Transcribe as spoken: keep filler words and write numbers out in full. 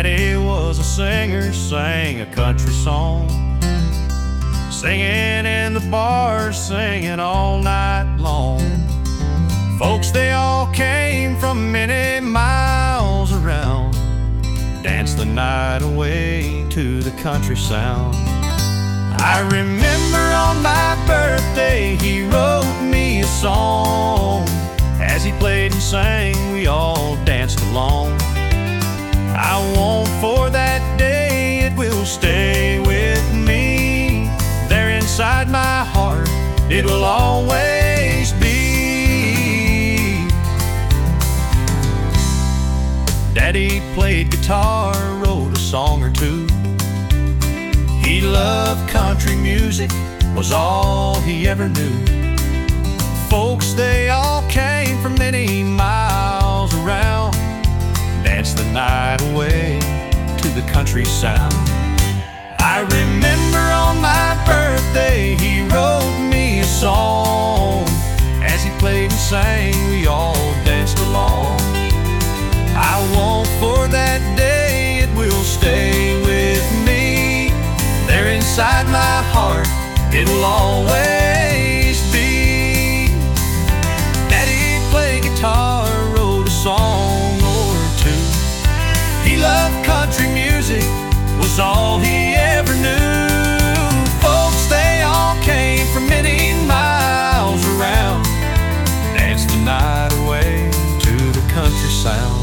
Daddy was a singer, sang a country song, singing in the bars, singing all night long. Folks, they all came from many miles around, danced the night away to the country sound. I remember on my birthday he wrote me a song. As he played and sang, we all danced along. I want for that day, it will stay with me. There inside my heart, it will always be. Daddy played guitar, wrote a song or two. He loved country music, was all he ever knew. Folks, they all came from many miles around, danced the night away to the country sound. I remember on my birthday he wrote me a song. As he played and sang, we all danced along. I want for that day, it will stay with me. There inside my heart, it will always be. Daddy played guitar, wrote a song or two. He loved country music, was all he ever knew. Folks, they all came from many miles around, danced the night away to the country sound.